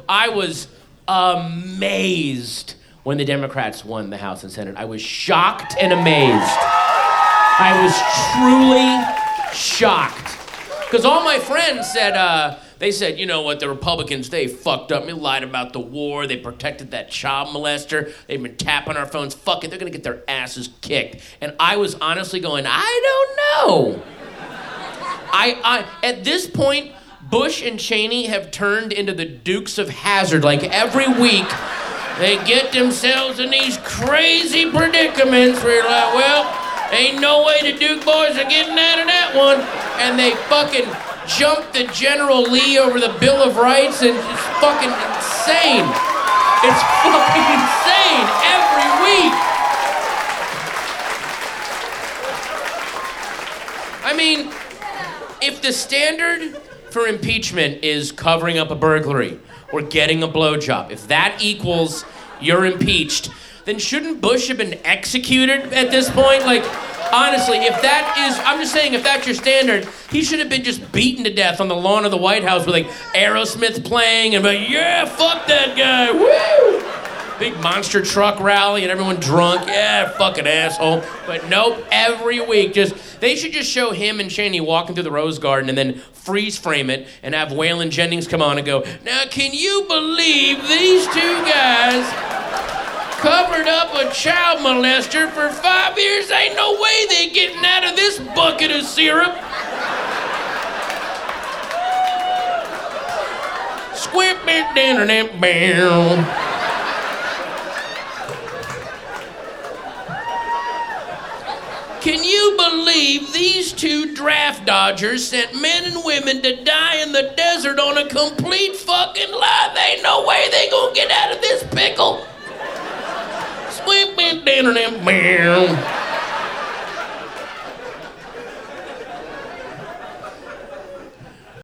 I was amazed when the Democrats won the House and Senate. I was shocked and amazed. I was truly shocked. Because all my friends said, they said, you know what, the Republicans, they fucked up. They lied about the war. They protected that child molester. They've been tapping our phones. Fuck it, they're going to get their asses kicked. And I was honestly going, I don't know. At this point, Bush and Cheney have turned into the Dukes of Hazzard. Like every week, they get themselves in these crazy predicaments where you're like, well, ain't no way the Duke boys are getting out of that one. And they fucking jump the General Lee over the Bill of Rights, and it's fucking insane. It's fucking insane every week. I mean, if the standard for impeachment is covering up a burglary or getting a blowjob, if that equals you're impeached, then shouldn't Bush have been executed at this point? Like, honestly, if that is, I'm just saying, if that's your standard, he should have been just beaten to death on the lawn of the White House with like Aerosmith playing and like, yeah, fuck that guy, woo! Big monster truck rally and everyone drunk, yeah, fucking asshole. But nope, every week, they should just show him and Cheney walking through the Rose Garden and then freeze frame it and have Waylon Jennings come on and go, now can you believe these two guys covered up a child molester for 5 years? Ain't no way they getting out of this bucket of syrup. Squip it down and that bam. Can you believe these two draft dodgers sent men and women to die in the desert on a complete fucking lie? There ain't no way they gonna get out of this pickle. Sweep it down and bam.